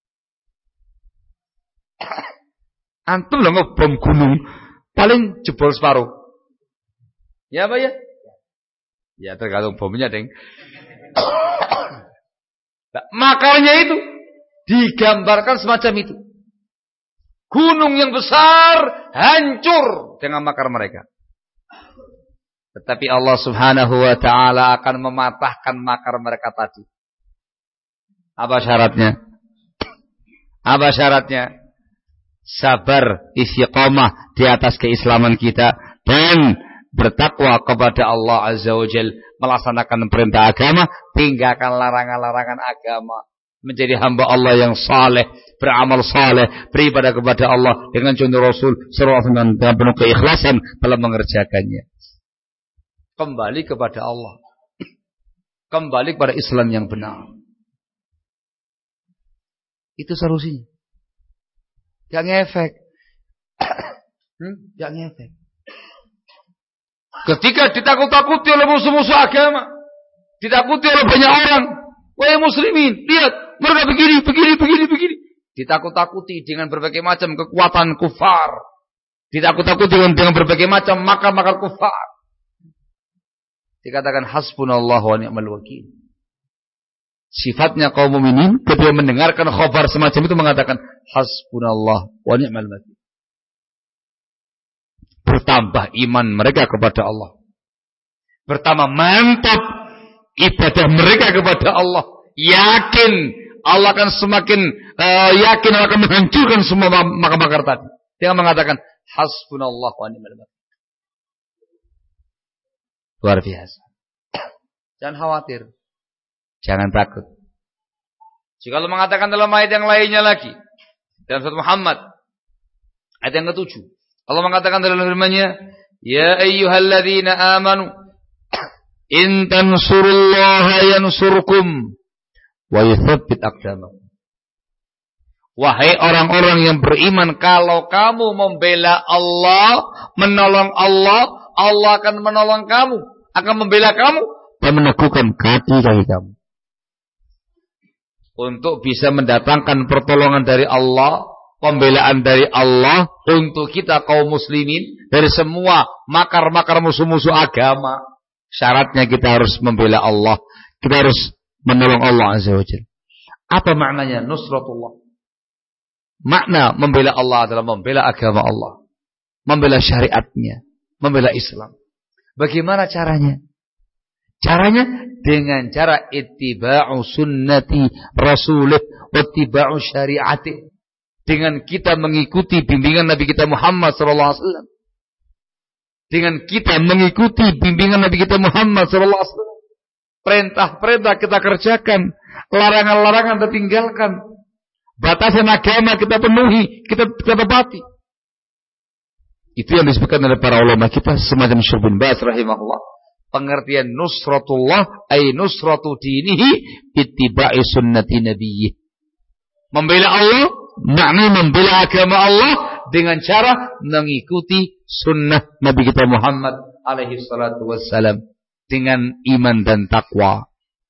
Antum lah ngebom gunung, paling jebol separuh. Ya apa ya? Ya tergantung bomnya, Deng. Nah, makarnya itu digambarkan semacam itu. Gunung yang besar hancur dengan makar mereka. Tetapi Allah Subhanahu wa taala akan mematahkan makar mereka tadi. Apa syaratnya? Apa syaratnya? Sabar, istiqamah di atas keislaman kita dan bertakwa kepada Allah Azza wa Jalla, melaksanakan perintah agama, tinggalkan larangan-larangan agama, menjadi hamba Allah yang saleh, beramal saleh, beribadah kepada Allah dengan contoh Rasul sallallahu alaihi wasallam dengan penuh keikhlasan dalam mengerjakannya. Kembali kepada Allah, kembali kepada Islam yang benar. Itu solusinya. Gak ngefek, hmm? Gak ngefek. Ketika ditakut-takuti oleh musuh-musuh agama, ditakuti oleh banyak orang, wahai muslimin, lihat mereka begini, begini, begini, begini. Ditakut-takuti dengan berbagai macam kekuatan kufar, ditakut-takuti dengan, dengan berbagai macam makar-makar kufar. Dikatakan hasbunallah wa ni'mal wakil. Sifatnya kaum mukminin ketika mendengarkan khabar semacam itu mengatakan hasbunallah wa ni'mal wakil. Bertambah iman mereka kepada Allah. Bertambah mantap ibadah mereka kepada Allah. Yakin Allah akan semakin uh, yakin Allah akan menghancurkan semua makar-makar tadi. Dia mengatakan hasbunallah wa ni'mal wakil. Luar biasa. Jangan khawatir. Jangan takut. Jika Allah mengatakan dalam ayat yang lainnya lagi, dalam surat Muhammad ayat yang ketujuh, Allah mengatakan dalam firman-Nya, "Ya ayyuhalladzina amanu in tansurullaha yansurkum wa yutsabbit aqdamakum." Wahai orang-orang yang beriman, kalau kamu membela Allah, menolong Allah, Allah akan menolong kamu, akan membela kamu dan meneguhkan kaki-kaki kamu. Untuk bisa mendatangkan pertolongan dari Allah, pembelaan dari Allah untuk kita kaum muslimin dari semua makar-makar musuh-musuh agama, syaratnya kita harus membela Allah, kita harus menolong Allah Azza wa Jalla. Apa maknanya nusratullah? Makna membela Allah adalah membela agama Allah, membela syariatnya, membela Islam. Bagaimana caranya? Caranya dengan cara ittiba'u sunnati rasulih wa ittiba'u syari'ati. Dengan kita mengikuti bimbingan Nabi kita Muhammad sallallahu alaihi wasallam. Dengan kita mengikuti bimbingan Nabi kita Muhammad sallallahu alaihi wasallam. Perintah-perintah kita kerjakan, larangan-larangan kita tinggalkan. Batasan agama kita penuhi, kita kita tepati. Itu yang disebutkan oleh para ulama kita semacam Syekh bin Baz rahimahullah. Pengertian nusratullah ay nusratu dinihi ittiba'i sunnati nabiyyi. Membela Allah, makna membela agama Allah dengan cara mengikuti sunnah Nabi kita Muhammad alaihi salatu wassalam dengan iman dan takwa.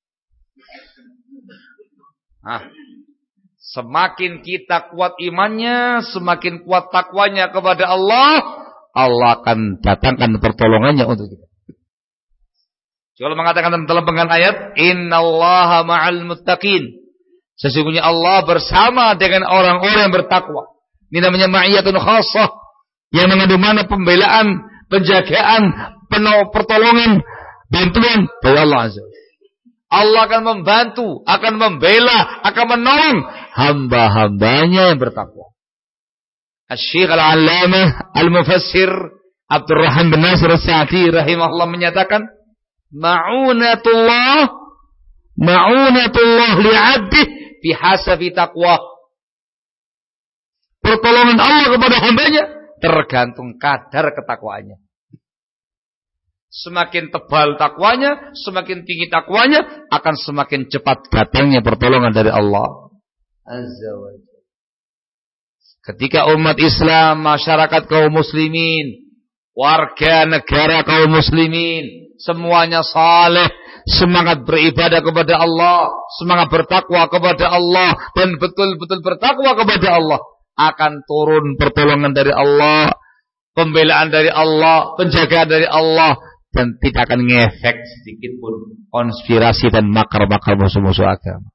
Nah, semakin kita kuat imannya, semakin kuat takwanya kepada Allah, Allah akan datangkan pertolongannya untuk kita. Kalau mengatakan dalam penggalan ayat, innallaha ma'al muttaqin. Sesungguhnya Allah bersama dengan orang-orang yang bertakwa. Ini namanya ma'iyatun khassah, yang mengandung mana pembelaan, penjagaan, pertolongan, bantuan dari Allah Azza wa Jalla. Allah akan membantu, akan membela, akan menolong hamba-hambanya yang bertakwa. Asy-Syaikh Al-Allamah Al-Mufassir Abdurrahman bin Nasir As-Sa'di rahimahullah menyatakan, ma'unatullah ma'unatullah li'abdih bihasabi taqwa. Pertolongan Allah kepada hambanya tergantung kadar ketakwaannya. Semakin tebal takwanya, semakin tinggi takwanya, akan semakin cepat datangnya pertolongan dari Allah Azza wa Jalla. Ketika umat Islam, masyarakat kaum muslimin, warga negara kaum muslimin, semuanya saleh, semangat beribadah kepada Allah, semangat bertakwa kepada Allah, dan betul-betul bertakwa kepada Allah, akan turun pertolongan dari Allah, pembelaan dari Allah, penjagaan dari Allah, dan tidak akan ngefek sedikit pun konspirasi dan makar-makar musuh-musuh agama.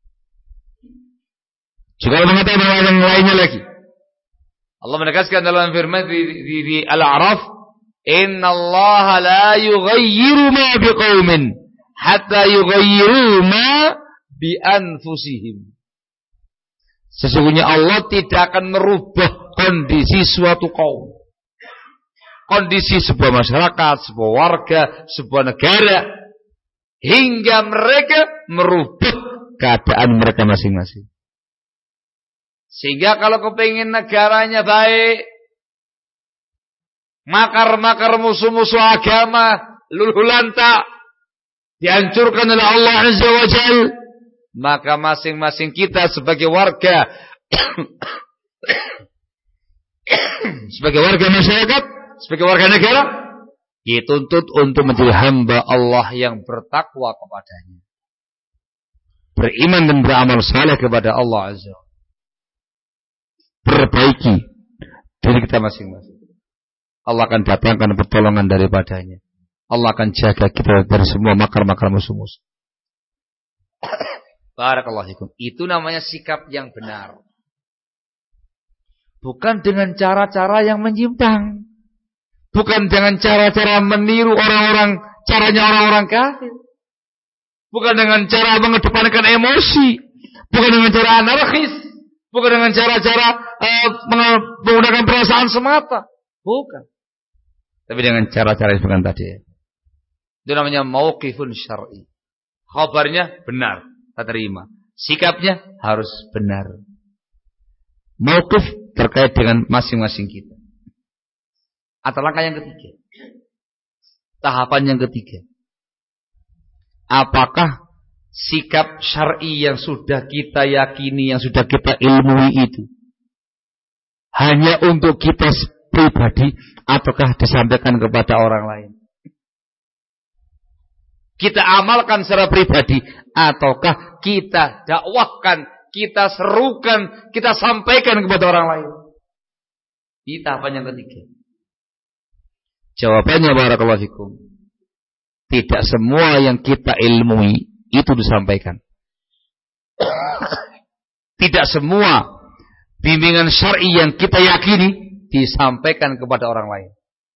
Juga mengatakan yang lainnya lagi, Allah menegaskan dalam firman di, di, di Al-A'raf, Innallaha la yughayyiru ma biqaumin hatta yughayyiru ma bi anfusihim. Sesungguhnya Allah tidak akan merubah kondisi suatu kaum. Kondisi sebuah masyarakat, sebuah warga, sebuah negara, hingga mereka merubah keadaan mereka masing-masing. Sehingga kalau kepingin negaranya baik, makar-makar musuh-musuh agama luluh lantak dihancurkan oleh Allah Azza wa Jalla, maka masing-masing kita sebagai warga sebagai warga masyarakat, sebagai warga negara, dituntut untuk menjadi hamba Allah yang bertakwa kepadanya, beriman dan beramal saleh kepada Allah Azza wa Jalla. Perbaiki diri kita masing-masing, Allah akan datangkan pertolongan daripadanya. Allah akan jaga kita dari semua makar-makar musuh-musuh. Barakallahu fikum. Itu namanya sikap yang benar. Bukan dengan cara-cara yang menyimpang. Bukan dengan cara-cara meniru orang-orang, caranya orang-orang kafir. Bukan dengan cara mengedepankan emosi. Bukan dengan cara anarkis. Bukan dengan cara-cara uh, menggunakan perasaan semata. Bukan. Tapi dengan cara-cara yang bukan tadi. Itu namanya mauqifun syar'i. Khabarnya benar, kita terima. Sikapnya harus benar. Mauqif terkait dengan masing-masing kita. Atau langkah yang ketiga. Tahapan yang ketiga. Apakah sikap syar'i yang sudah kita yakini, yang sudah kita ilmui itu hanya untuk kita pribadi, ataukah disampaikan kepada orang lain? Kita amalkan secara pribadi, ataukah kita dakwahkan, kita serukan, kita sampaikan kepada orang lain? Ini tahapan yang ketiga. Jawabannya barakallahu fikum, tidak semua yang kita ilmui itu disampaikan. Tidak semua bimbingan syar'i yang kita yakini disampaikan kepada orang lain.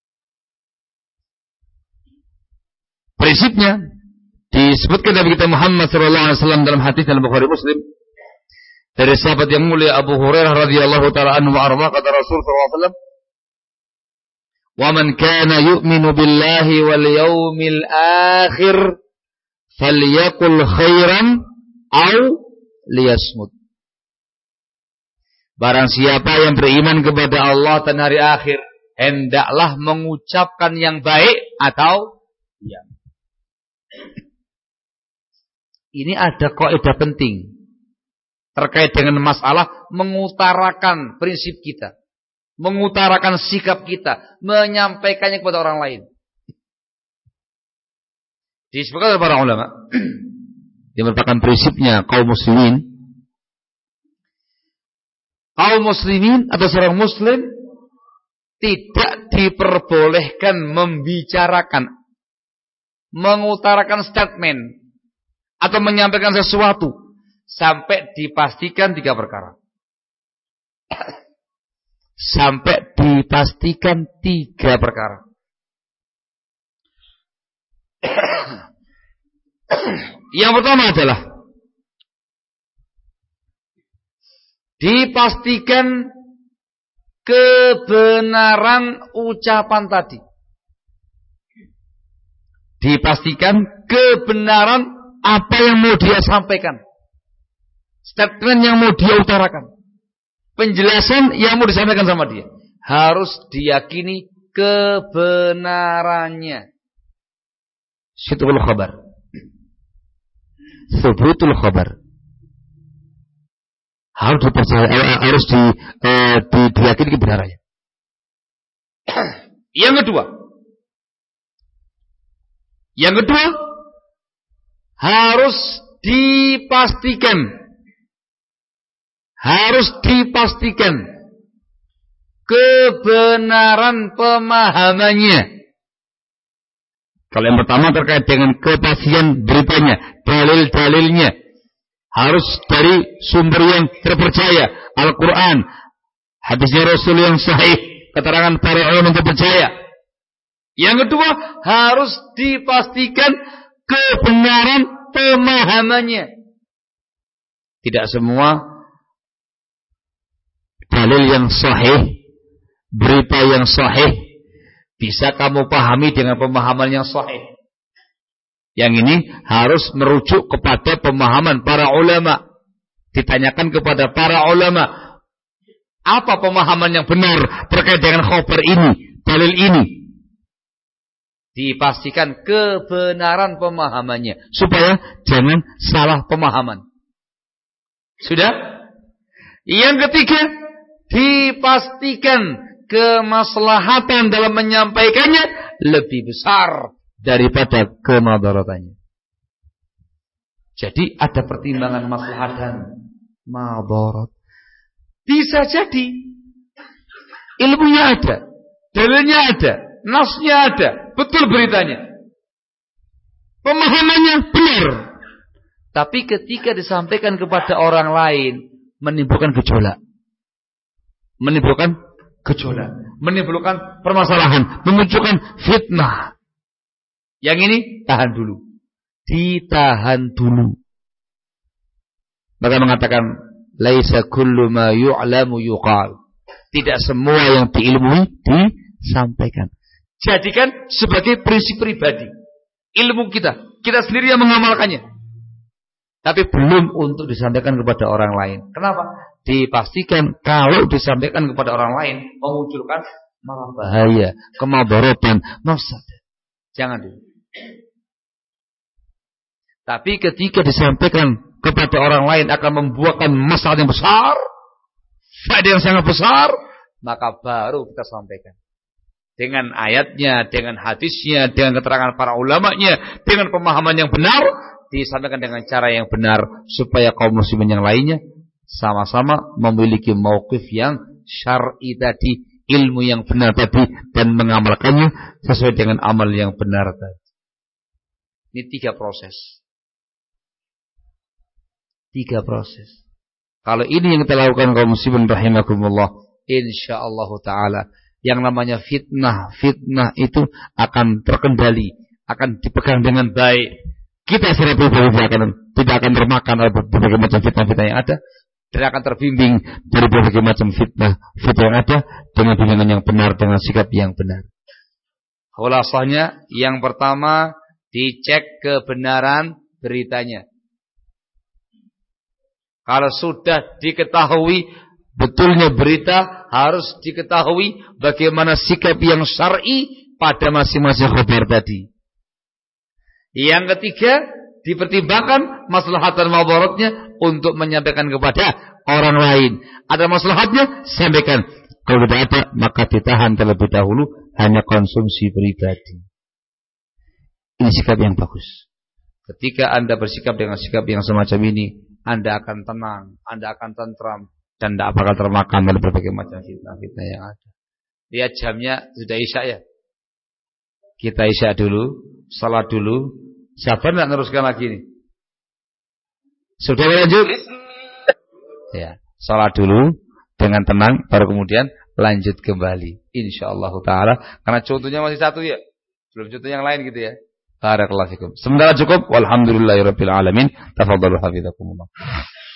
Prinsipnya disebutkan Nabi kita Muhammad sallallahu alaihi wasallam dalam hadis dalam Bukhari Muslim dari sahabat yang mulia Abu Hurairah radhiyallahu taala anhu wa arda, kata Rasul sallallahu alaihi wasallam, "Wa man kana yu'minu billahi wal yawmil akhir falyaqul khairan aw liyasmut." Barang siapa yang beriman kepada Allah dan hari akhir, hendaklah mengucapkan yang baik atau diam. Ini ada kaidah penting terkait dengan masalah mengutarakan prinsip kita, mengutarakan sikap kita, menyampaikannya kepada orang lain. Disebutkan oleh para ulama, yang merupakan prinsipnya kaum muslimin. Kaum muslimin atau seorang muslim tidak diperbolehkan membicarakan, mengutarakan statement atau menyampaikan sesuatu sampai dipastikan tiga perkara. Sampai dipastikan tiga perkara. Yang pertama adalah dipastikan kebenaran ucapan tadi. Dipastikan kebenaran apa yang mau dia sampaikan, statement yang mau dia utarakan, penjelasan yang mau disampaikan sama dia, harus diyakini kebenarannya. Subutul khabar, subutul khabar harus dipercaya, harus di, eh, di, diyakini kebenarannya. Yang kedua, yang kedua harus dipastikan, harus dipastikan kebenaran pemahamannya. Kalau yang pertama terkait dengan kepastian beritanya, dalil-dalilnya, harus dari sumber yang terpercaya, Al-Quran, hadisnya Rasul yang sahih, keterangan para ulama yang terpercaya. Yang kedua, harus dipastikan kebenaran pemahamannya. Tidak semua dalil yang sahih, berita yang sahih bisa kamu pahami dengan pemahaman yang sahih. Yang ini harus merujuk kepada pemahaman para ulama. Ditanyakan kepada para ulama, apa pemahaman yang benar terkait dengan khabar ini, dalil ini. Dipastikan kebenaran pemahamannya supaya jangan salah pemahaman. Sudah? Yang ketiga, dipastikan kemaslahatan dalam menyampaikannya lebih besar daripada kemadaratannya. Jadi ada pertimbangan maslahat dan madarat. Bisa jadi ilmunya ada, dalilnya ada, nasnya ada, betul beritanya, pemahamannya benar. Tapi ketika disampaikan kepada orang lain, menimbulkan gejolak, menimbulkan gejolak, menimbulkan permasalahan, memunculkan fitnah. Yang ini tahan dulu, ditahan dulu. Maka mengatakan, laisa kullu ma yu'lamu yuqal. Tidak semua yang diilmui disampaikan. Jadikan sebagai prinsip pribadi. Ilmu kita, kita sendiri yang mengamalkannya. Tapi belum untuk disampaikan kepada orang lain. Kenapa? Dipastikan kalau disampaikan kepada orang lain memunculkan malah bahaya, kemadaratan, mafsadah. Jangan dulu. Tapi ketika disampaikan kepada orang lain akan membuahkan masalah yang besar, faedah yang sangat besar, maka baru kita sampaikan. Dengan ayatnya, dengan hadisnya, dengan keterangan para ulamanya, dengan pemahaman yang benar, disampaikan dengan cara yang benar supaya kaum muslimin yang lainnya sama-sama memiliki mauqif yang syar'i tadi, ilmu yang benar tadi, dan mengamalkannya sesuai dengan amal yang benar tadi. Ini tiga proses. Tiga proses. Kalau ini yang kita lakukan kaum muslimin rahimakumullah, insyaallah taala yang namanya fitnah, fitnah itu akan terkendali, akan dipegang dengan baik. Kita secara pribadi tidak akan, tidak akan termakan oleh berbagai macam fitnah-fitnah yang ada, dan akan terbimbing dari berbagai macam fitnah, fitnah yang ada dengan bimbingan yang benar, dengan sikap yang benar. Khulasahnya, yang pertama dicek kebenaran beritanya. Kalau sudah diketahui betulnya berita, harus diketahui bagaimana sikap yang syar'i pada masing-masing khabar tadi. Yang ketiga, dipertimbangkan maslahat dan madaratnya untuk menyampaikan kepada orang lain. Ada maslahatnya, sampaikan. Kalau tidak ada, maka ditahan terlebih dahulu, hanya konsumsi pribadi. Ini sikap yang bagus. Ketika Anda bersikap dengan sikap yang semacam ini, Anda akan tenang, Anda akan tentram, dan tidak bakal termakan oleh berbagai macam fitnah-fitnah yang ada. Lihat jamnya, sudah isya ya. Kita isya dulu, salat dulu. Sabar tidak meneruskan lagi nih? Sudah lanjut? Ya, salat dulu dengan tenang, baru kemudian lanjut kembali. Insyaallah taala. Karena contohnya masih satu ya, belum contoh yang lain gitu ya. Barakallahu fikum. Sementara cukup. Walhamdulillahirabbil alamin. Tafadhalu hafizakumullah.